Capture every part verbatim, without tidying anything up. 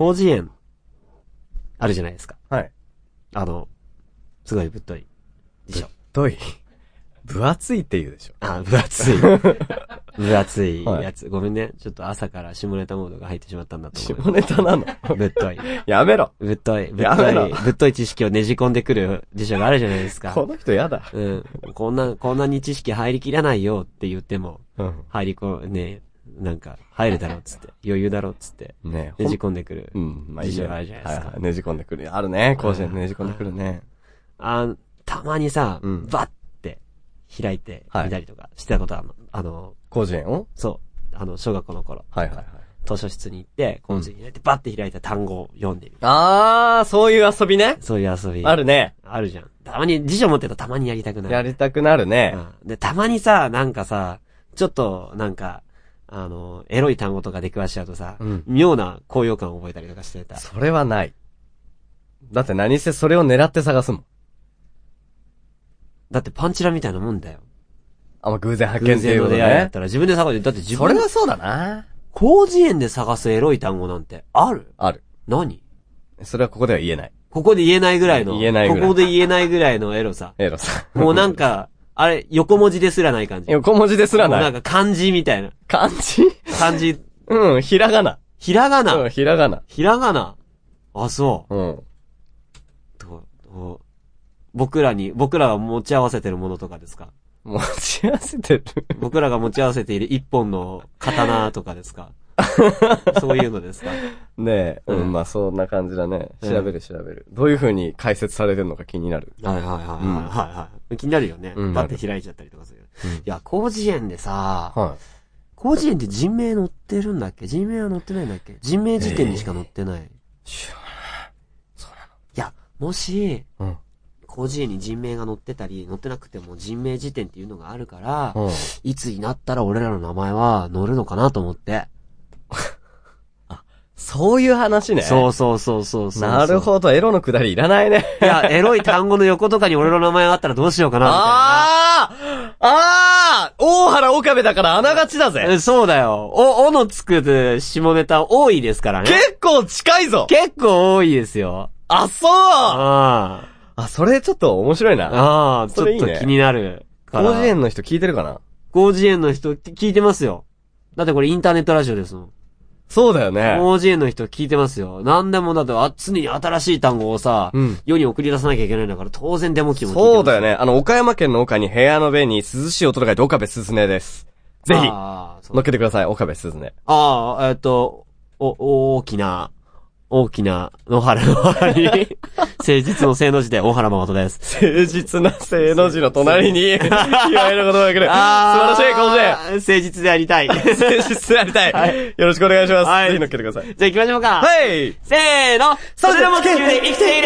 広辞苑、あるじゃないですか。 はい。 あの、すごいぶっとい辞書。 ぶっとい分厚いって言うでしょ。 あ、分厚い。分厚いやつ、はい。ごめんね。ちょっと朝から下ネタモードが入ってしまったんだと思う。 下ネタなのぶっとい。 やめろ。 ぶっとい。ぶっとい。ぶっとい知識をねじ込んでくる辞書があるじゃないですか。 この人やだ。 うん。こんな、こんなに知識入りきらないよって言っても、うん、入りこ、ね、なんか、入るだろうっつって、余裕だろうっつって、ね、ねじ込んでくる。うん。まあ、辞書があるじゃないですか。 はいはい、ねじ込んでくる。あるね。甲子園ねじ込んでくるね。 あ、たまにさ、うん、バッて開いてみたりとかしてたことあるの。あの、 甲子園をそう。あの、小学校の頃。 はいはいはい。 図書室に行って、甲子園に開いて、バッて開いた単語を読んでみる。 あー、そういう遊びね。 そういう遊び。 あるね。 あるじゃん。たまに辞書持ってるとたまにやりたくなる。 やりたくなるね。 うん。で、たまにさ、なんかさ、ちょっと、なんか、あの、エロい単語とか出くわしちゃうとさ、うん、妙な高揚感を覚えたりとかしてた。 それはない。だって何せそれを狙って探すもん。 だってパンチラみたいなもんだよ。 あ、まあ、偶然発見っていうことね。 偶然の出会いだったら自分で探して、だって自分それはそうだな。 広辞苑で探すエロい単語なんてある？ ある。 何？ それはここでは言えない。 ここで言えないぐらいの。 言えないぐらい。 ここで言えないぐらいのエロさ。 エロさ。 もうなんか、あれ、横文字ですらない感じ。 横文字ですらない。 もうなんか漢字みたいな。 漢字？ 漢字。 うん、ひらがな。 ひらがな。 うん、ひらがな。 ひらがな。あ、そう。 うん。 と、と、僕らに、僕らが持ち合わせてるものとかですか？ 持ち合わせてる僕らが持ち合わせている一本の刀とかですか？そういうのですか？ ねえ、うん、うん、まあそんな感じだね。調べる調べる。どういう風に解説されてるのか気になる。 はいはいはいはい、うん、はいはい。気になるよね。うん、バッて開いちゃったりとかする。うん、いや、広辞苑でさ、はい、広辞苑って人名載ってるんだっけ？人名は載ってないんだっけ？人名辞典にしか載ってない。えー、 知らない。そうなの？ いや、もし、 うん、 広辞苑に人名が載ってたり、載ってなくても人名辞典っていうのがあるから、うん、いつになったら俺らの名前は載るのかなと思って。 あ、そういう話ね。 そうそうそうそうそう。 なるほど、エロのくだりいらないね。 いや、エロい単語の横とかに俺の名前があったらどうしようかなみたいな。 あーあー大原岡部だからあながちだぜ。 そうだよ。お、おのつく下ネタ多いですからね。 結構近いぞ。 結構多いですよ。 あ、そうああ。あ、それちょっと面白いな。 ああ、ちょっと気になる。 広辞苑の人聞いてるかな？ 広辞苑の人聞いてますよ。だってこれインターネットラジオですもん。 そうだよね。 広辞苑の人聞いてますよ。なんでもだって常に新しい単語をさ、うん、世に送り出さなきゃいけないんだから当然デモ機も聞いてます。 そうだよね。あの、岡山県の岡に部屋の上に涼しい音と書いて岡部すずねです。ぜひ、乗っけてください、岡部すずね。 ああ、えっと、お、大きな、大きな野原の周りに、誠実の正の字で大原誠です。 誠実な正の字の隣に、気合いの言葉が来る。素晴らしい、この字。 誠実でありたい。 誠実でありたい。はい、よろしくお願いします。はい、ぜひ乗っけてください。 じゃあ行きましょうか。 はい。 せーの。それでも地球で生きている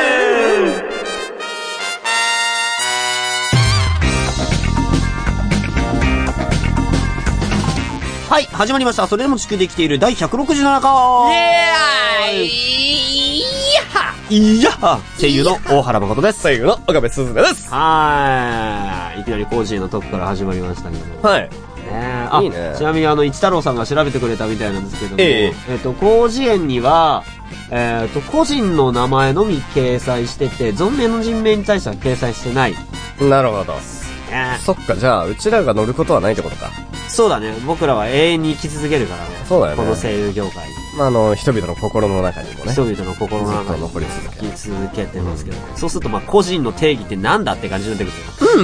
はい、始まりました。それでも地球で生きている第ひゃくろくじゅうななかい。 イエーイいやはいやは声優の大原誠です。 声優の岡部すずねです。 はーい。いきなりコージーのトップから始まりましたけども。 はい。 ねあ、いいね。ちなみにあの、一太郎さんが調べてくれたみたいなんですけども。えええっと、広辞苑には、えっと、個人の名前のみ掲載してて、存命の人名に対しては掲載してない。 なるほど。そっか、じゃあ、うちらが乗ることはないってことか。 そうだね。僕らは永遠に生き続けるからね。 そうだよね。 この声優業界に。 まあ、あの、人々の心の中にもね。 人々の心の中に残り続け、生き続けてますけど、うん、そうすると、まあ、個人の定義ってなんだって感じになってくる。うん。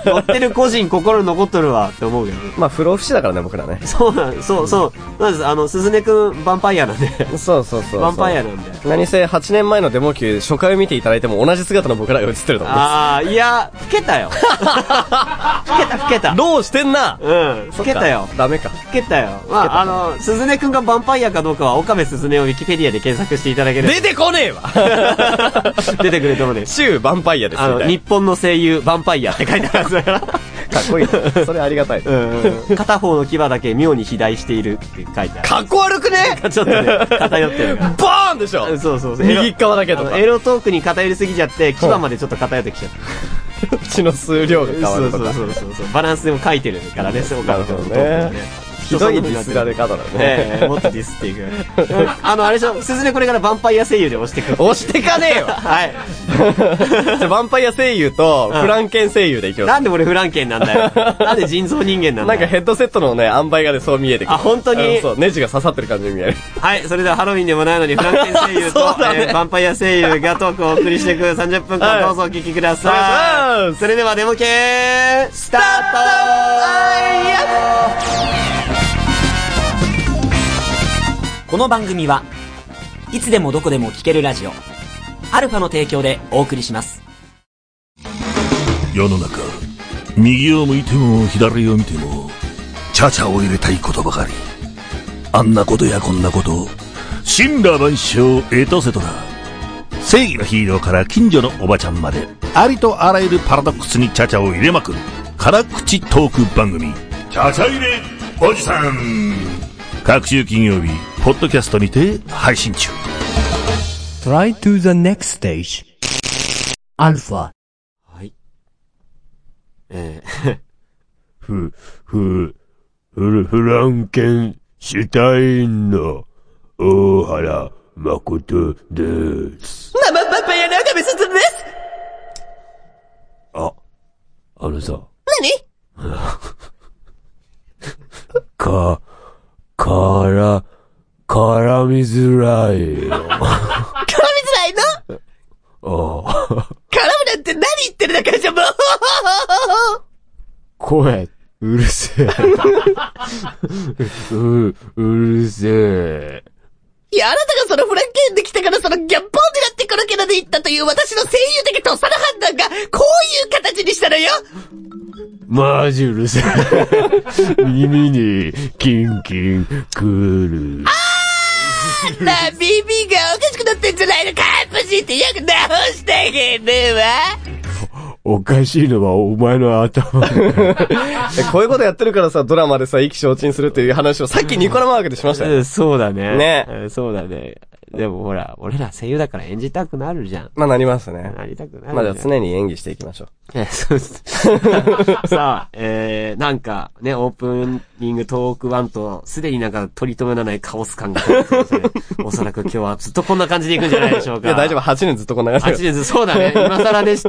乗ってる個人心に残っとるわって思うけど。 まあ、不老不死だからね、僕らね。 そうなん、そう、そう。なんです、あの、鈴音くん、ヴァンパイアなんで。 そうそうそう。 ヴァンパイアなんで。 何せ、はちねんまえのデモ級、初回を見ていただいても同じ姿の僕らが映ってると思うんです。 ああ、いや、老けたよ。老けた、老けた。 ローしてんな。 うん、老けたよ。 ダメか。 老けたよ。まあ、あの、鈴音くんがヴァンパイアかどうかは、岡部鈴音をウィキペディアで検索していただければ。 出てこねえわ出てくると思うね。 週ヴァンパイアですあの、日本の声優、ヴァンパイアって書いてあるんですから。かっこいい。それありがたい。 うんうん、片方の牙だけ妙に肥大しているって書いてある。 かっこ悪くねちょっとね、偏ってる。 バーンでしょ。 そうそうそう。 右側だけとか。 エロトークに偏りすぎちゃって、牙までちょっと偏ってきちゃった。 血の数量が変わるとか。 そうそうそうそう。バランスでも書いてるからね、そうか。 なるほどね。 ひどいディスられ方だね。 ええ、もっとディスっていく。あの、あれでしょ、すずねこれからヴァンパイア声優で押してくる。 押してかねえよはい。 じゃあ、ヴァンパイア声優と、フランケン声優でいきます。 なんで俺フランケンなんだよ。なんで人造人間なんだよ。 なんかヘッドセットのね、塩梅がね、そう見えてくる。 あ、本当に、 うん、そう、ネジが刺さってる感じに見える。 はい、それではハロウィンでもないのに、フランケン声優と、ねえー、ヴァンパイア声優がトークをお送りしていくさんじゅっぷんかんどうぞお聞きください。はい、それではデモ系、スタートこの番組はいつでもどこでも聞けるラジオアルファの提供でお送りします。 世の中右を向いても左を見てもチャチャを入れたいことばかり。あんなことやこんなこと、神羅万象エトセトラ。正義のヒーローから近所のおばちゃんまで、ありとあらゆるパラドックスにチャチャを入れまくる辛口トーク番組、チャチャ入れおじさん。各週金曜日ポッドキャストにて配信中。 Try to the next stage アルファ。 はい、えー、 ふ、ふ、フルフランケンシュタインの大原誠です。 生パパや長見すずです。 あ、あのさ。 何か、から、絡みづらいよ。絡みづらいの？ ああ。 絡むなんて何言ってるだけじゃもう声、うるせえ。う、うるせえ。 いや、あなたがそのフランケンで来たからそのギャッポン狙ってこのキャラで言ったという私の声優的とっさの判断がこういう形にしたのよ。 マジうるせえ。耳にキンキンくる。 あーな、耳がおかしくなってんじゃないのか。プシってよく直してあげるわ。 おかしいのはお前の頭。 こういうことやってるからさ、ドラマでさ、意気消沈するっていう話をさっきニコラマークでしましたよ。 そうだね。 ね。 そうだね。でもほら、俺ら声優だから演じたくなるじゃん。 まあなりますね。 なりたくなるじゃん。 まあじゃあ常に演技していきましょう。 え、そうです。さあ、えー、なんかね、オープニングトークワンと、すでになんか取り留めのないカオス感が出てますね。おそらく今日はずっとこんな感じでいくんじゃないでしょうか。 いや大丈夫、はちねんずっとこんな感じ。 はちねんず、そうだね。今更でした。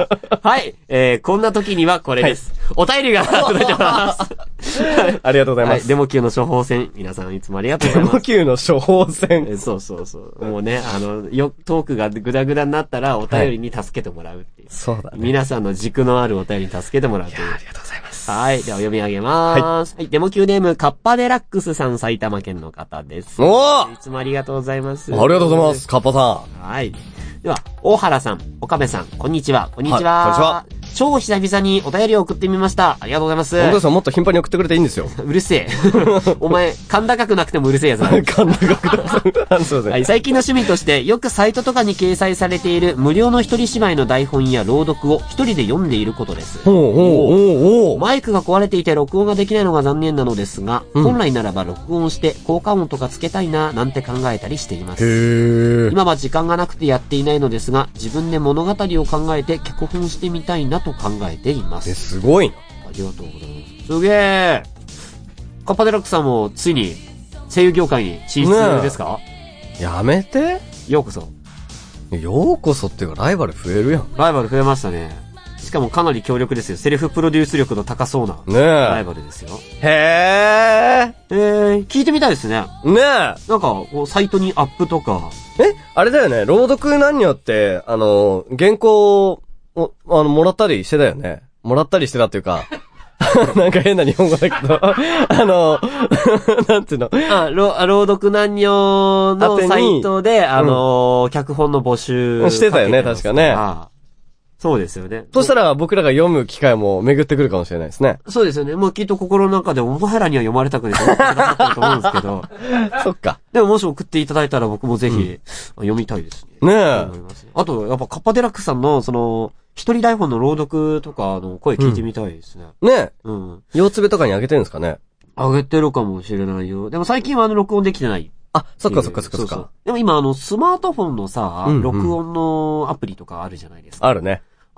はい、えー、こんな時にはこれです。はい、お便りが届いてます。 ありがとうございます。はい、 デモ級の処方箋、皆さんいつもありがとうございます。 デモ級の処方箋。 えそうそうそう。もうね、あの、よ、トークがグダグダになったらお便りに助けてもらうっていう。 はい、そうだね。 皆さんの軸のあるお便りに助けてもらうという。 いや、ありがとうございます。 はい。では読み上げます。はい。はい、デモ級ネーム、カッパデラックスさん、埼玉県の方です。 おーいつもありがとうございます。 ありがとうございます、カッパさん。 はい。では、大原さん、岡部さん、こんにちは。こんにちは。 はい、こんにちは。 超久々にお便りを送ってみました。ありがとうございます。 本当ですよ、もっと頻繁に送ってくれていいんですよ。 うるせえ。お前、甲高くなくてもうるせえやつだ。 甲高くなくても。はい、 最近の趣味として、よくサイトとかに掲載されている無料の一人芝居の台本や朗読を一人で読んでいることです。 ほうほうほうほう。 マイクが壊れていて録音ができないのが残念なのですが、うん、本来ならば録音して効果音とかつけたいな、なんて考えたりしています。 へー。 今は時間がなくてやっていないのですが、自分で物語を考えて脚本してみたいなと考えています。 え、すごいな。 ありがとうございます。すげえ。カッパデラックさんもついに声優業界に進出ですか？ ね、やめて。 ようこそ。 ようこそっていうかライバル増えるやん。 ライバル増えましたね。しかもかなり強力ですよ。セルフプロデュース力の高そうなライバルですよ。 ねえ。へー。 えー、聞いてみたいですね。 ねえ。 なんか、こう、サイトにアップとか。 えあれだよね。朗読何によって、あの、原稿を、あの、もらったりしてたよね。もらったりしてたっていうか、なんか変な日本語だけど、あの、なんていうの。 あ、朗読何用のサイトで、あの、うん、脚本の募集してたよね、確かね。 そうですよね。 そしたら僕らが読む機会も巡ってくるかもしれないですね。 そうですよね。もうきっと心の中でお前らには読まれたくないと思ってなかったと思うんですけど。 そっか。 でももし送っていただいたら僕もぜひ、うん、読みたいですね。ねえ。 あと、やっぱカッパデラックさんの、その、一人台本の朗読とかの声聞いてみたいですね。 うん、ねえ。 うん。 腰つべとかに上げてるんですかね。 上げてるかもしれないよ。でも最近はあの録音できてない。 あ、そっかそっかそっかそっか。そうそう。 でも今あのスマートフォンのさ、うんうん、録音のアプリとかあるじゃないですか。 あるね。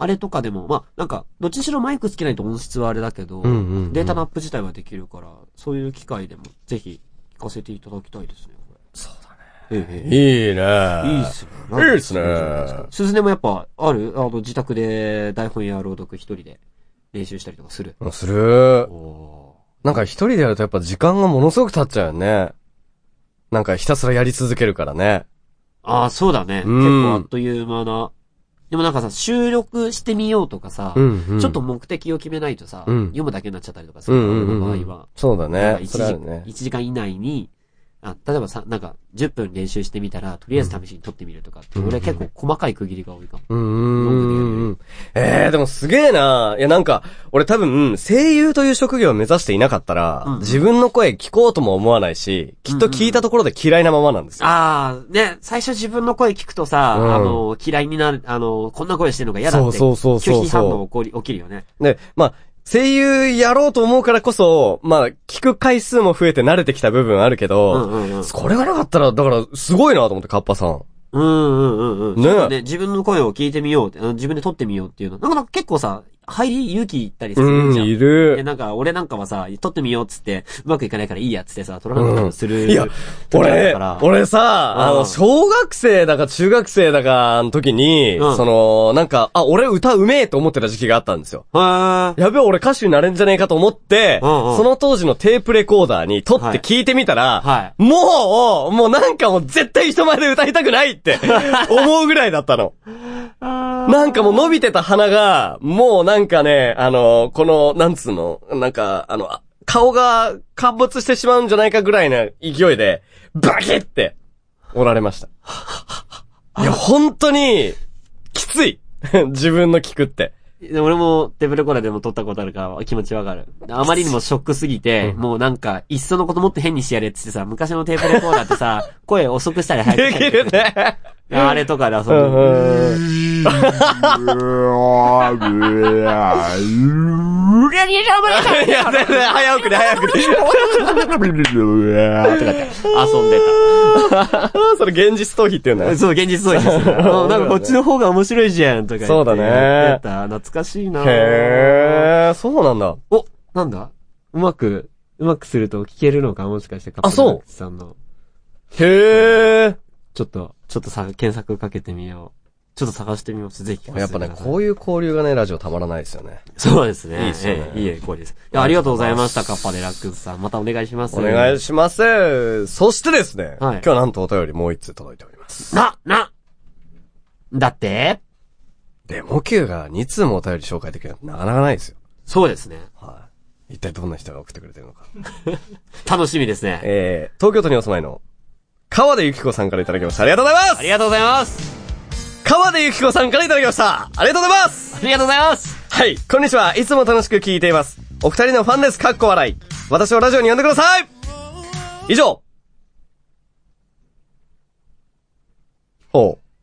あれとかでも、まあ、なんか、どっちにしろマイクつけないと音質はあれだけど、 うんうんうん、 データのアップ自体はできるから、そういう機会でもぜひ聞かせていただきたいですね、これ。 そうだね。 ええ、 いいね。 いいっすね。 いいっすね。 鈴音もやっぱ、あるあの、自宅で台本や朗読一人で練習したりとかする。 する。なんか一人でやるとやっぱ時間がものすごく経っちゃうよね。なんかひたすらやり続けるからね。 ああ、そうだね。 うん、 結構あっという間な。でもなんかさ、収録してみようとかさ、 うんうん、 ちょっと目的を決めないとさ、うん、読むだけになっちゃったりとかする、 うんうんうん、 俺の場合は。 そうだね。 いちじ、 ね、 いちじかん以内に、あ、例えばさ、なんか、じゅっぷん練習してみたら、とりあえず試しに撮ってみるとかって、うん、俺結構細かい区切りが多いかも。 うんうんうん。ええー、でもすげえな。いやなんか、俺多分、声優という職業を目指していなかったら、うんうん、自分の声聞こうとも思わないし、きっと聞いたところで嫌いなままなんですよ。 うんうん、ああ、ね、最初自分の声聞くとさ、うん、あの、嫌いになる、あの、こんな声してるのが嫌だって、 そうそうそうそう。 拒否反応起こり、起きるよね。 で、まあ、声優やろうと思うからこそ、まあ、聞く回数も増えて慣れてきた部分あるけど、うんうんうん、これがなかったら、だから、すごいなと思って、カッパさん。 うんうんうんうん。ねね、自分の声を聞いてみようって、自分で撮ってみようっていうの。なんか結構さ、入り勇気いったりするじゃん。 うん、いる。 で、なんか、俺なんかはさ、撮ってみようっつって、うまくいかないからいいやっつってさ、撮らなかったりする、うん。 いや、俺、俺さ、あの、小学生だか中学生だかの時に、うん、その、なんか、あ、俺歌うめえと思ってた時期があったんですよ。やべえ、俺歌手になれんじゃねえかと思って、うんうん、その当時のテープレコーダーに撮って聞いてみたら、はいはい、もう、もうなんかもう絶対人前で歌いたくないって思うぐらいだったの。なんかもう伸びてた鼻が、もうなんかね、あの、この、なんつうの、なんか、あの、顔が陥没してしまうんじゃないかぐらいな勢いで、バキッって折られました。いや、本当に、きつい。自分の聞くって。 俺もテープレコーダーでも撮ったことあるから気持ちわかる。あまりにもショックすぎて、うん、もうなんか、いっそのこともって変にしてやれってってさ、昔のテープレコーダーってさ、声遅くしたり早くしたり。 できるね。 あれとかで遊ぶ。うーいや、全然早くね、早くね。 遊んでた。 それ現実逃避って言うんだよ。 そう、現実逃避です。なんかこっちの方が面白いじゃん、とか言って。 そうだね。 懐かしいな。 へー、そうなんだ。 お、なんだうまく、うまくすると聞けるのかもしかして。 あ、そうさんの。 へー。 ちょっと、ちょっとさ、検索かけてみよう。ちょっと探してみます。ぜひ。 やっぱね、こういう交流がね、ラジオたまらないですよね。 そうですね。 いいですよね。 いいえ、これです。いや、ありがとうございました、カッパデラックスさん。またお願いします。 お願いします。そしてですね、 はい、 今日はなんとお便りもう一通届いております。 な、なだってデモ級がに通もお便り紹介できるなんてなかなかないですよ。 そうですね。 はい。一体どんな人が送ってくれてるのか。 楽しみですね。 えー、東京都にお住まいの、川出ゆき子さんからいただきました。ありがとうございます。 ありがとうございます。 川出ゆき子さんからいただきました。ありがとうございます。 ありがとうございます。 はい、こんにちは。いつも楽しく聞いています。お二人のファンです。かっこ笑い。私をラジオに呼んでください。以上。ほう。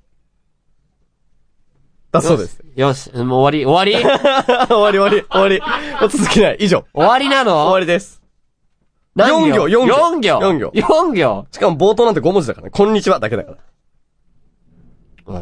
だそうです。 よし、もう終わり、終わり終わり終わり、終わり。もう続きない。以上。 終わりなの？ 終わりです。 何行？ よん行、 よん行。 よん行。 よん行。 しかも冒頭なんてご文字だからね。こんにちはだけだから。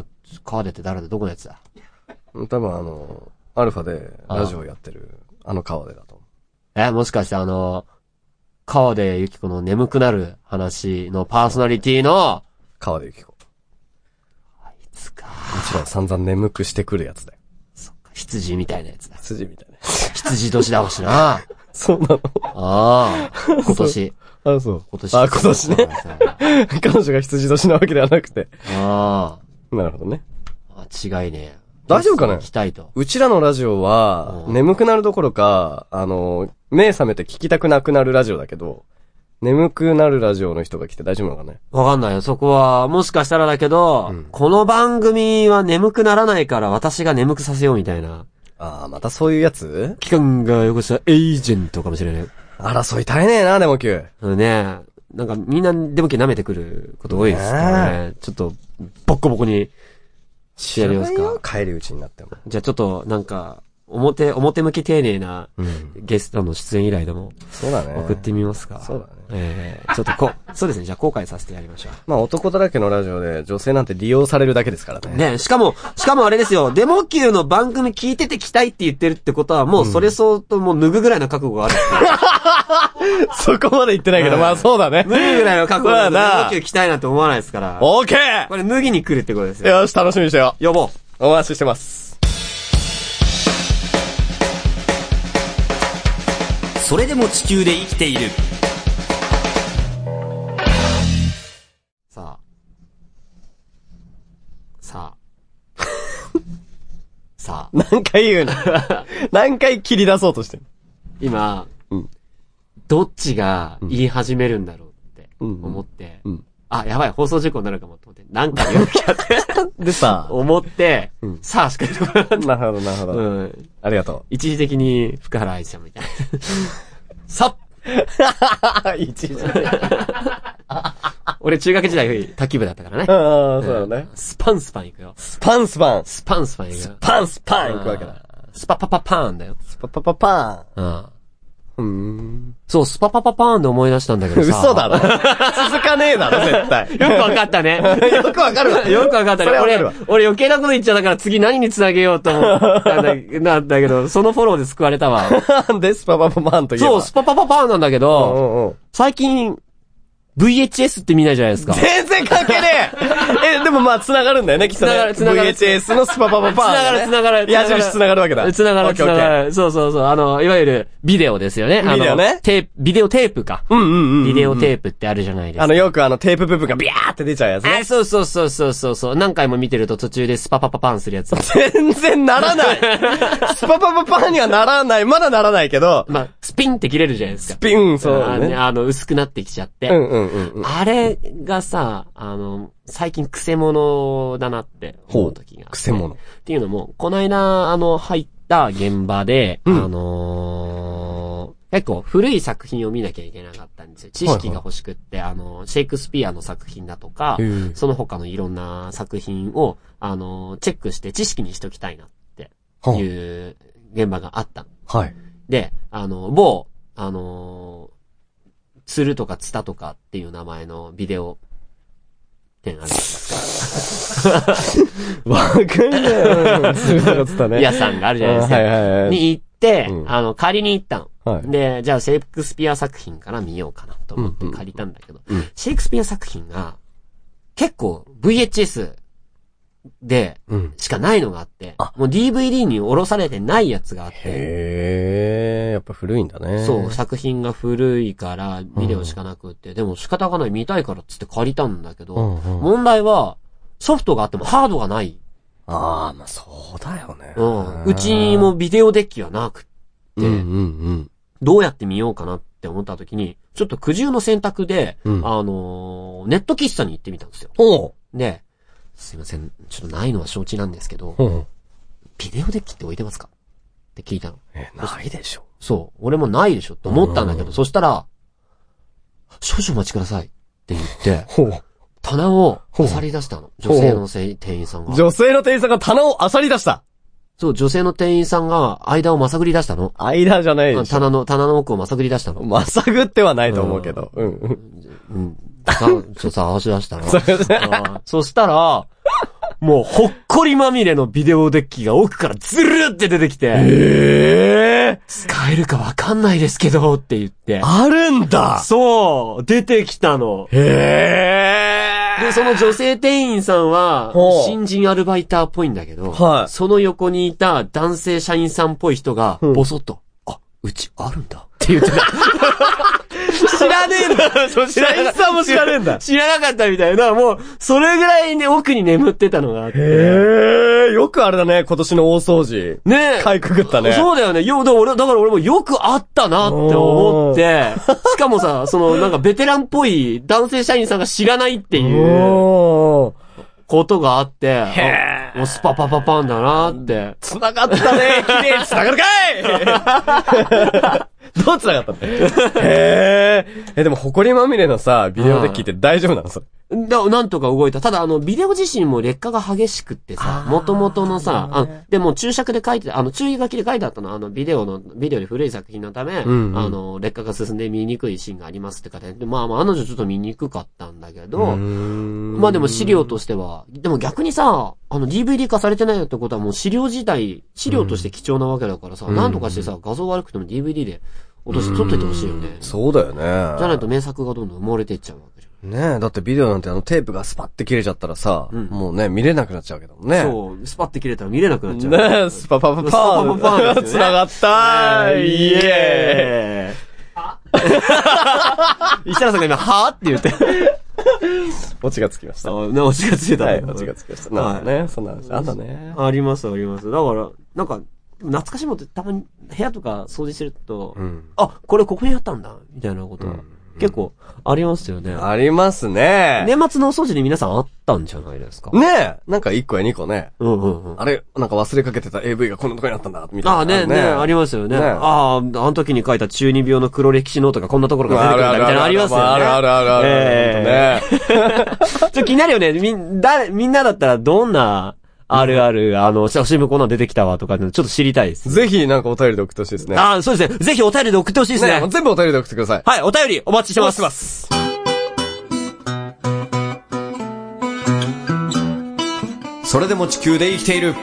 あ、川出って誰だ？どこのやつだ？ 多分あの、アルファでラジオやってる、あの川出だと思う。 え、もしかしてあの、川出ゆき子の眠くなる話のパーソナリティの、 川出ゆき子。 あいつか。 もちろん散々眠くしてくるやつだよ。 そっか、羊みたいなやつだ。 羊みたいな。 羊年だもしな。 そうなの。 ああ、今年。 あ、そう。 今年。 あ、今年ね。彼女が羊年なわけではなくて。 ああ。なるほどね。 あ、違いね。 大丈夫かね？ 聞きたいと。 うちらのラジオは、眠くなるどころか、あの、目覚めて聞きたくなくなるラジオだけど、眠くなるラジオの人が来て大丈夫なのかね？ わかんないよ。そこは、もしかしたらだけど、うん、この番組は眠くならないから私が眠くさせようみたいな。 ああ、またそういうやつ？ 期間がよこしたエージェントかもしれない。 争い絶えねえな、デモ級。 ねえ。なんかみんなデモ級舐めてくること多いですからね。ちょっと、ボッコボコに。やりますか。 帰り討ちになっても。 じゃあちょっと、なんか、 表、表向き丁寧なゲストの出演依頼でも、 そうだね。 送ってみますか。 そうだね。 えー、ちょっとこ、そうですね。じゃあ後悔させてやりましょう。 まあ男だらけのラジオで女性なんて利用されるだけですからね。 ね、しかも、しかもあれですよ、デモ級の番組聞いてて来たいって言ってるってことは、もうそれ相当もう脱ぐぐらいの覚悟がある。 そこまで言ってないけど、まあそうだね。 脱ぐぐらいの覚悟がだデモ級来たいなんて思わないですから。 オーケーこれ脱ぎに来るってことですよ。 よし、楽しみにしてよ。 呼ぼう。お待ちしてます。 それでも地球で生きている。 さあ。さあ。さあ。 何回言うの何回切り出そうとしてる今、うん、どっちが言い始めるんだろうって思って、うんうん、あ、やばい、放送事故になるかもと思って、何回言うきゃってでさ、思って、うん、さあしか言ってこなかった。 なるほど、なるほど。うん。ありがとう。 一時的に福原愛ちゃんみたいな。さっ一時俺中学時代卓球部だったからね。 ああ、そうだね。 スパンスパン行くよ。 スパンスパン。 スパンスパン行くよ。 スパンスパン行くわけだ。 スパパパパーンだよ。 スパパパパーン。 うん。うーん。そう、スパパパパーンで思い出したんだけどさ。 嘘だろ。続かねえだろ、絶対。 よくわかったね。 よくわかるわ。 よくわかったね。俺、俺余計なこと言っちゃったから次何に繋げようと思ったんだ、なんだけど、そのフォローで救われたわ。 で、スパパパパーンと言えば。 そう、スパパパパーンなんだけど、 うんうんうん、最近、 ブイエイチエス って見ないじゃないですか。 全然関係ねええ、でもまあ繋がるんだよね、きっとね。繋がる、繋がる。ブイエイチエス のスパパパパーン、ね。 繋がる、繋がる。 矢印繋がるわけだ。 繋がる、繋がる。そうそうそう。あの、いわゆる、ビデオですよね。 ビデオね。 テープ、ビデオテープか。 うんうんうん、うん。 ビデオテープってあるじゃないですか。 あの、よくあの、テープ部分がビャーって出ちゃうやつね。 あ、そうそうそうそうそうそう。何回も見てると途中でスパパパパーンするやつ。 全然ならないスパパパパーンにはならない。まだならないけど。 まあ、スピンって切れるじゃないですか。 スピン、そうだね。 あの、薄くなってきちゃって。 うんうんうんうん。 あれがさ、あの、最近クセモノだなって思う時が。 クセモノ。 っていうのも、この間、あの、入った現場で、うん、あのー、結構古い作品を見なきゃいけなかったんですよ。知識が欲しくって、はいはい、あの、シェイクスピアの作品だとか、その他のいろんな作品を、あの、チェックして知識にしときたいなっていう現場があったの。 はい。 で、あの、某、あのー、ツルとかツタとかっていう名前のビデオ店あるんですかわかんない。ツルとかツタね。 屋さんがあるじゃないですか。 はいはいはい。 に行って、うん、あの、借りに行ったの。 はい、 で、じゃあシェイクスピア作品から見ようかなと思って借りたんだけど、うんうん、シェイクスピア作品が結構 ブイエイチエス でしかないのがあって、うん、もう ディーブイディー に下ろされてないやつがあって。 へー、やっぱ古いんだね。 そう、作品が古いからビデオしかなくって、うん、でも仕方がない見たいからっつって借りたんだけど、うんうん、問題はソフトがあってもハードがない。 ああ、まあそうだよね。 うん。うちにもビデオデッキはなくって、 うんうんうん、 どうやって見ようかなって思った時に、ちょっと苦渋の選択で、うん、あのー、ネット喫茶に行ってみたんですよ。 おで、すいません、ちょっとないのは承知なんですけど、 うん、 ビデオデッキって置いてますかって聞いたの。 え、ないでしょ。 そう。俺もないでしょって思ったんだけど、そしたら、少々お待ちくださいって言って、 ほう棚を漁り出したの。女性の店員さんが。 女性の店員さんが棚を漁り出した。 そう、女性の店員さんが間をまさぐり出したの。 間じゃないでしょ。 棚の、棚の奥をまさぐり出したの。 まさぐってはないと思うけど。うん。うん。 うん。さ、ちょっと探し出したの。そしたら、もうほっこりまみれのビデオデッキが奥からズルって出てきて。 えー、 使えるかわかんないですけどって言って。 あるんだ。 そう、出てきたの。 へー。 で、その女性店員さんは、新人アルバイターっぽいんだけど、 はい、 その横にいた男性社員さんっぽい人が、ボソッと、うん、あ、うちあるんだって言ってた。知らねえんだ。 社員さんも知らねえんだ。 知らなかったみたいな、もう、それぐらいね、奥に眠ってたのがあって。 へー、よくあれだね、今年の大掃除。 ねえ。 かいくぐったね。 そうだよね。よ、だから俺、だから俺もよくあったなって思って、しかもさ、その、なんかベテランっぽい男性社員さんが知らないっていう、ことがあって、 へー。 もうスパパパパンだなって。 繋がったね。綺麗に繋がるかいどう繋がったの？へー。え、でも、埃まみれのさ、ビデオデッキって大丈夫なのそれ。 だ、なんとか動いた。ただ、あの、ビデオ自身も劣化が激しくってさ、元々のさ、あ、でも注釈で書いて、あの、注意書きで書いてあったの、あの、ビデオの、ビデオで古い作品のため、うんうん、あの、劣化が進んで見にくいシーンがありますって書いてあって、まあまあ、あの女ちょっと見にくかったんだけど、まあでも資料としては、でも逆にさ、あの、ディーブイディー 化されてないってことはもう資料自体、資料として貴重なわけだからさ、うん、なんとかしてさ、画像悪くても ディーブイディー で落として撮っといてほしいよね。 そうだよね。じゃないと名作がどんどん埋もれていっちゃうわけじゃん。 ねえ、だってビデオなんてあのテープがスパッて切れちゃったらさ、うん、もうね、見れなくなっちゃうけどね。 そう、スパッて切れたら見れなくなっちゃう。 ねえ、スパパパパーン。スパパパパーン、ね。繋がったー、イエーイ。 石原さんが今、はぁって言って。 オチがつきました。 あ、ね、オチがついた。 はい、オチがつきました。なるほどね、そんな話あったね。 あります、あります。だから、なんか、懐かしいもんってたまに部屋とか掃除してると、うん、あ、これここにあったんだ、みたいなことは。うん、結構、ありますよね。 ありますね。 年末のお掃除に皆さんあったんじゃないですか。 ねえ。なんかいっこやにこね。 うんうんうん。 あれ、なんか忘れかけてた エーブイ がこんなとこにあったんだ、みたいな。 ああね、ね、ありますよね。ねああ、あの時に書いた中二病の黒歴史ノートがこんなところから出てくるんだ、みたいなのありますよね。 あるあるあるある。 ええ。ちょっと気になるよね。みん、だ、みんなだったらどんな、あるある、あの、写真もこんなん出てきたわとか、ちょっと知りたいです。 ぜひなんかお便りで送ってほしいですね。 ああ、そうですね。ぜひお便りで送ってほしいですね。 ね、全部お便りで送ってください。 はい、お便りお待ちしてます。 お待ちしてます。 それでも地球で生きている。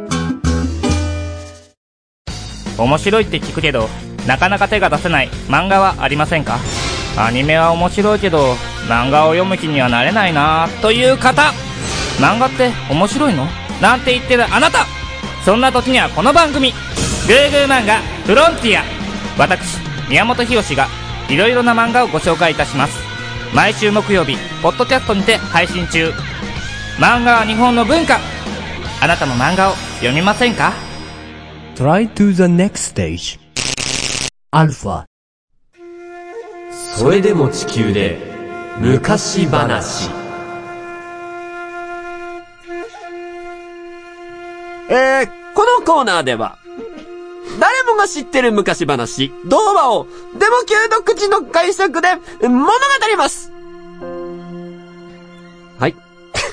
面白いって聞くけど、なかなか手が出せない漫画はありませんか？アニメは面白いけど、漫画を読む気にはなれないなという方、漫画って面白いの？なんて言ってるあなた、そんな時にはこの番組、グーグー漫画フロンティア。私宮本浩がいろいろな漫画をご紹介いたします。毎週木曜日ポッドキャストにて配信中。漫画は日本の文化。あなたも漫画を読みませんか？ Try to the next stage. アルファ。 それでも地球で昔話。えー、このコーナーでは、誰もが知ってる昔話、童話を、デモ級の口の解釈で物語ります。はい。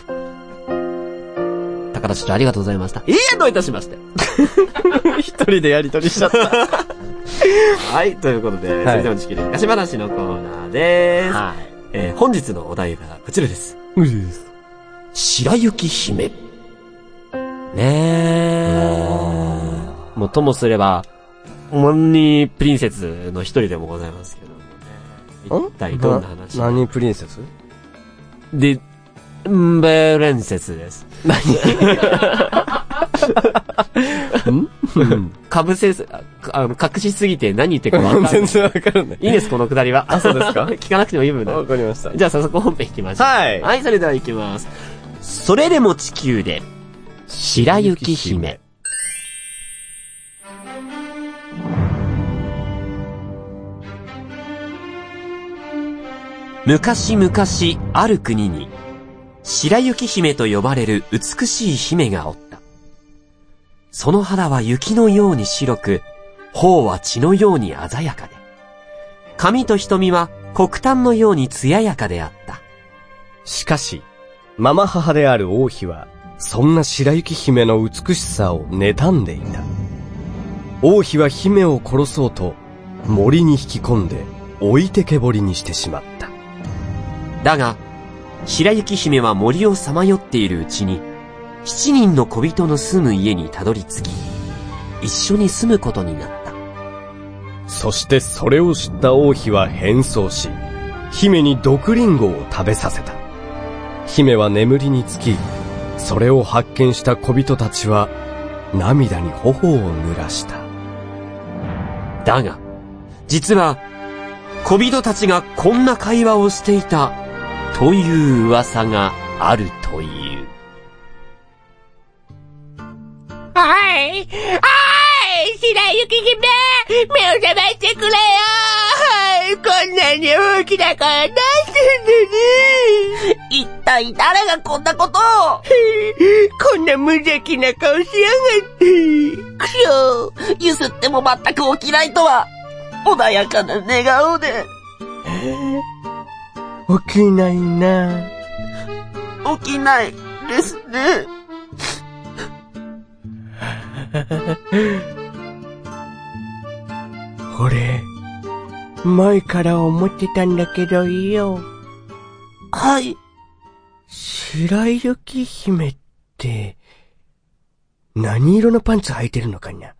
高田社長ありがとうございました。いいえ、どういたしまして。 一人でやりとりしちゃった。 はい、ということで、はい、それでも地球で昔話のコーナーでーす。はい。えー、本日のお題はこちらです。 無理です。 白雪姫。ねえ。もうともすれば、モンニープリンセスの一人でもございますけどもね。一体どんな話？ 何プリンセス？ で、ンベレンセスです。何？ん？かぶせす、あの、隠しすぎて何言ってるかわかんない。 全然わかるね。 いいです、このくだりは。 あ、そうですか？ 聞かなくてもいい部分だ。 わかりました。 じゃあ早速本編行きましょう。 はい。 はい、それでは行きます。それでも地球で、白雪姫。昔々ある国に白雪姫と呼ばれる美しい姫がおった。その肌は雪のように白く、頬は血のように鮮やかで、髪と瞳は黒炭のように艶やかであった。 しかし、ママ母である王妃は、そんな白雪姫の美しさを妬んでいた。王妃は姫を殺そうと、森に引き込んで置いてけぼりにしてしまった。 だが、白雪姫は森をさまよっているうちに、七人の小人の住む家にたどり着き、一緒に住むことになった。 そしてそれを知った王妃は変装し、姫に毒リンゴを食べさせた。姫は眠りにつき、それを発見した小人たちは、涙に頬を濡らした。 だが、実は、小人たちがこんな会話をしていた、という噂があるという。 はい、はい、白雪姫、目を覚ましてくれよ。はい、こんなに大きな声出してんのに。一体誰がこんなことを。こんな無邪気な顔しやがって。くそ、ゆすっても全く起きないとは。 穏やかな寝顔で。 起きないな。 起きないですね。 俺、前から思ってたんだけどよ。 はい。 白雪姫って、何色のパンツ履いてるのかな？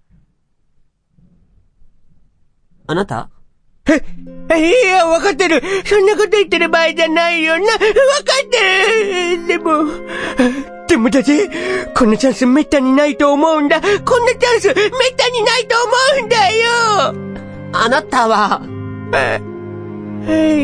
あなた？ え、いや、わかってる。そんなこと言ってる場合じゃないよな。わかってる。でも、でもだぜ、こんなチャンスめったにないと思うんだ。こんなチャンスめったにないと思うんだよ。 あなたは、 え、はい。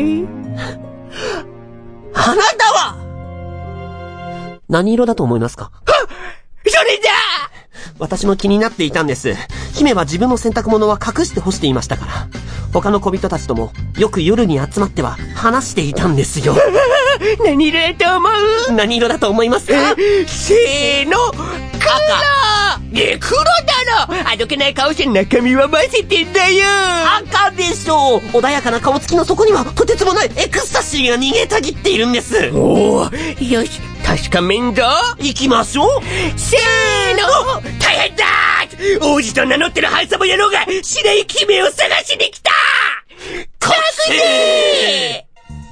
あなたは何色だと思いますか？ はっ！それだ！ 私も気になっていたんです。姫は自分の洗濯物は隠して干していましたから。他の小人たちともよく夜に集まっては話していたんですよ。 何色だと思う？ 何色だと思いますか？ せーの、赤！え、黒だろ！あどけない顔して中身は混ぜてんだよ！ 赤でしょう！穏やかな顔つきの底にはとてつもないエクスタシーが逃げたぎっているんです。 おー、よし、確かめんぞ！ 行きましょう！ せーの！大変だー！王子と名乗ってるハンサム野郎が白雪姫を探しに来た！ 隠せ！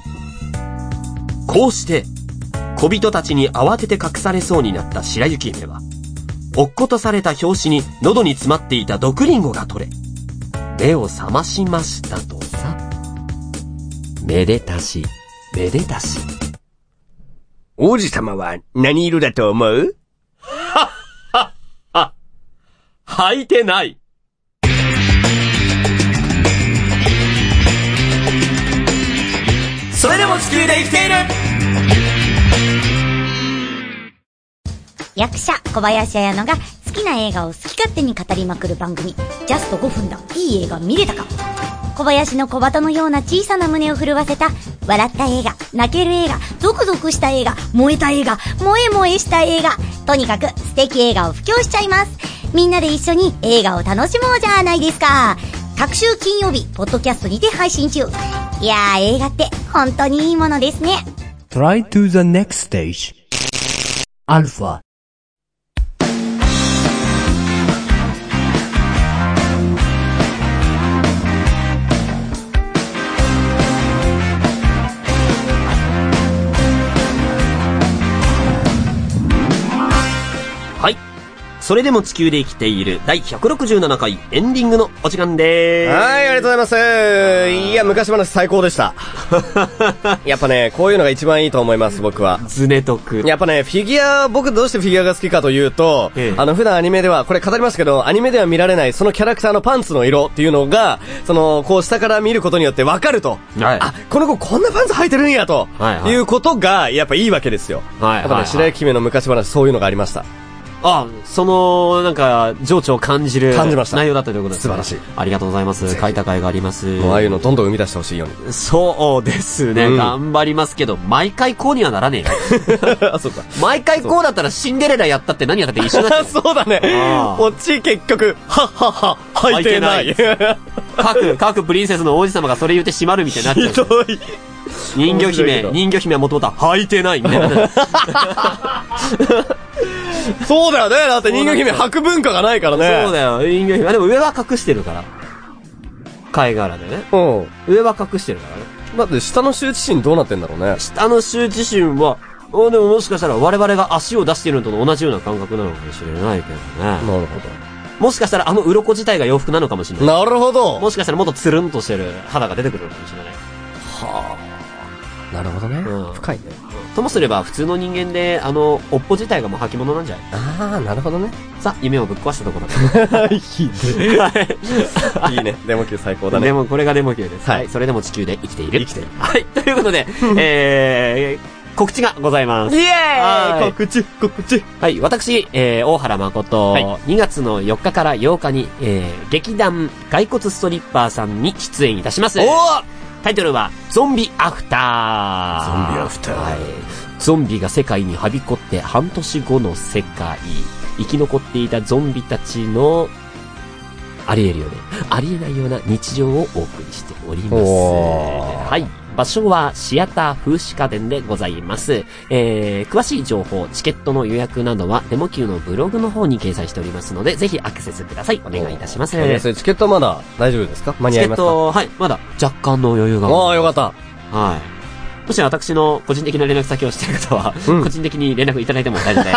こうして、小人たちに慌てて隠されそうになった白雪姫は、落っことされた拍子に喉に詰まっていた毒リンゴが取れ、目を覚ましましたとさ。めでたし、めでたし。 王子様は何色だと思う？ はっはっは。履いてない。それでも地球で生きている。 役者小林彩乃が好きな映画を好き勝手に語りまくる番組、ジャストごふんだいい映画見れたか。小林の小鳩のような小さな胸を震わせた笑った映画、泣ける映画、ゾクゾクした映画、燃えた映画、萌え萌えした映画、とにかく素敵映画を布教しちゃいます。みんなで一緒に映画を楽しもうじゃないですか。各週金曜日ポッドキャストにて配信中。いやー、映画って本当にいいものですね。 Try to the next stage. アルファ。 はい。それでも地球で生きているだいひゃくろくじゅうななかいエンディングのお時間でーす。 はい、ありがとうございます。いや、昔話最高でした。やっぱね、こういうのが一番いいと思います、僕は。 ズネトク。 やっぱね、フィギュア、僕どうしてフィギュアが好きかというと、ええ、あの、普段アニメでは、これ語りますけど、アニメでは見られない、そのキャラクターのパンツの色っていうのが、その、こう下から見ることによってわかると。はい。あ、この子こんなパンツ履いてるんやと。はいはい。いうことが、やっぱいいわけですよ。はいはい、はい。やっぱね、白雪姫の昔話、そういうのがありました。 あ、その、なんか、情緒を感じる。 感じました。 内容だったということです、ね。 素晴らしい。 ありがとうございます。書いた甲斐があります。 もうああいうのどんどん生み出してほしいように。 そうですね。うん、頑張りますけど、毎回こうにはならねえよ。あ、そうか。毎回こうだったらシンデレラやったって何やったって一緒だって。 そうだね。こっち結局、はっはっは、履いてない。 各、各プリンセスの王子様がそれ言って閉まるみたいになっちゃう。ひどい。人魚姫、人魚姫はもともと履いてないみたいな。 そうだよね。だって人魚姫履く文化がないからね。 そうだよ。人魚姫。でも上は隠してるから。貝殻でね。うん。上は隠してるからね。 だって下の羞恥心どうなってんだろうね。 下の羞恥心は、でももしかしたら我々が足を出してるのと同じような感覚なのかもしれないけどね。なるほど。もしかしたらあの鱗自体が洋服なのかもしれない。 なるほど。 もしかしたらもっとつるんとしてる肌が出てくるのかもしれない。 はあ。なるほどね。うん、深いね。 ともすれば普通の人間で、あの、おっぽ自体がもう履物なんじゃない？ ああ、なるほどね。 さあ、夢をぶっ壊したところだ。いいね。 はい。いいね。デモ級最高だね。 でも、これがデモ級です。はい。それでも地球で生きている。生きている。はい。ということで、えー、告知がございます。 イエーイ告知、告知。 はい。私、えー、大原誠、はい、にがつのよっかからようかに、えー、劇団骸骨ストリッパーさんに出演いたします。おータイトルは、ゾンビアフター。 ゾンビアフター。はい。 ゾンビが世界にはびこって半年後の世界。生き残っていたゾンビたちのあり得るようで、ありえないような日常をお送りしております。はい。場所はシアター風刺家電でございます。えー、詳しい情報、チケットの予約などはデモ級のブログの方に掲載しておりますので、ぜひアクセスください。お願いいたします。 えー、チケットはまだ大丈夫ですか？間に合いますか？ チケット、はい、まだ若干の余裕が。 ああ、よかった。 はい。もし私の個人的な連絡先をしている方は、うん、個人的に連絡いただいても大丈夫です。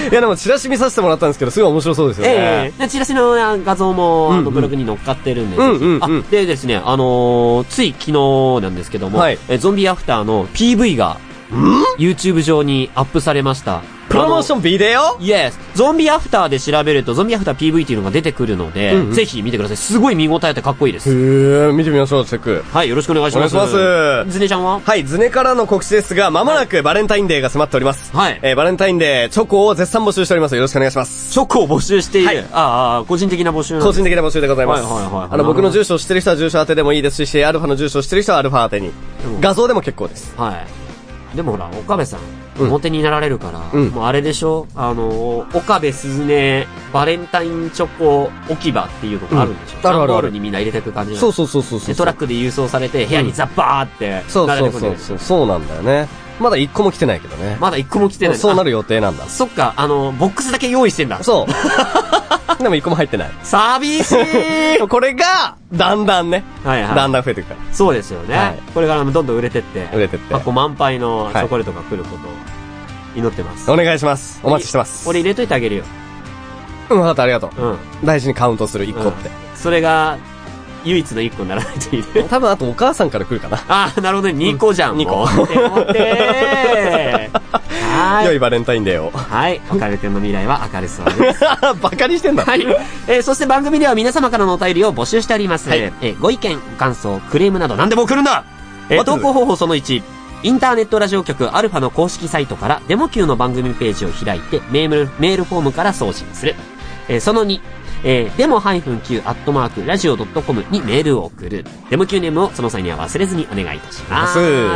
いやでもチラシ見させてもらったんですけど、すごい面白そうですよね。 ええー、チラシの画像も、うんうん、あのブログに載っかってるんです、うんうんうん、あでですね、あのー、つい昨日なんですけども、はい、えゾンビアフターの ピーブイ が、YouTube 上にアップされました。 プロモーションビデオ？ Yes。ゾンビアフターで調べると、ゾンビアフター ピーブイ っていうのが出てくるので、うんうん、ぜひ見てください。すごい見応えあってかっこいいです。 へー、見てみましょう、チェック。 はい、よろしくお願いします。 お願いします。 ズネちゃんは？ はい、ズネからの告知ですが、まもなくバレンタインデーが迫っております。はい。えー、バレンタインデー、チョコを絶賛募集しております。よろしくお願いします。 チョコを募集している？はい。ああ、個人的な募集個人的な募集でございます。はいはいはい。あの、僕の住所を知ってる人は住所宛てでもいいですし、アルファの住所を知ってる人はアルファ宛てに。画像でも結構です。 はい。でもほら、岡部さん、うん、表になられるから、うん、もうあれでしょ、あの、岡部すずね、バレンタインチョコ置き場っていうのがあるんでしょ、うん、あるあるある。段ボールにみんな入れていく感じなんそうそうそうそうそう。 で、トラックで郵送されて、部屋にザッバーって、 そうそうそうそう。そうなんだよね。まだ一個も来てないけどね。 まだ一個も来てない。 そうなる予定なんだ。 そっか、あの、ボックスだけ用意してんだ。 そう。でも一個も入ってない。 寂しいこれが、だんだんね。はいはい。だんだん増えていくから。 そうですよね。はい、これからどんどん売れてって。 売れてって。 箱満杯のチョコレートが来ることを祈ってます。 お願いします。お待ちしてます。 俺入れといてあげるよ。 うん、わかった、ありがとう。うん。大事にカウントする一個って。 うん、それが、唯一の一個にならないといいね。 多分あとお母さんから来るかな。 ああ、なるほどね。二個じゃん。二、うん、個。持って持ってはい。良いバレンタインデーを。 はい。岡部くんの未来は明るそうです。 バカにしてんだ。 はい。えー、そして番組では皆様からのお便りを募集しております。はい、えー、ご意見、ご感想、クレームなど何でも送るんだ。えー、投稿方法そのいち。インターネットラジオ局アルファの公式サイトからデモ級の番組ページを開いてメール、メールフォームから送信する。えー、そのに。えー、デモ -q アットマークラジオドットコム にメールを送る。デモ Q ネームをその際には忘れずにお願いいたします。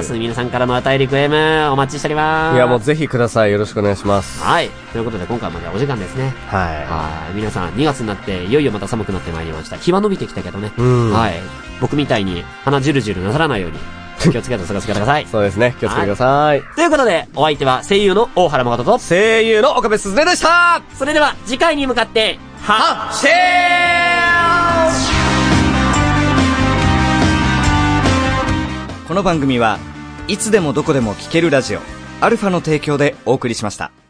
皆さんからのお便りクレームお待ちしております。 いやもうぜひください。よろしくお願いします。 はい。ということで今回までお時間ですね。はい。はい。皆さんにがつになっていよいよまた寒くなってまいりました。日は伸びてきたけどね。うん。はい。僕みたいに鼻ジュルジュルなさらないように気をつけてお過ごしください。 そうですね。気をつけてください。 ということでお相手は声優の大原誠と声優の岡部すずねでした。 それでは次回に向かって発信この番組はいつでもどこでも聴けるラジオアルファの提供でお送りしました。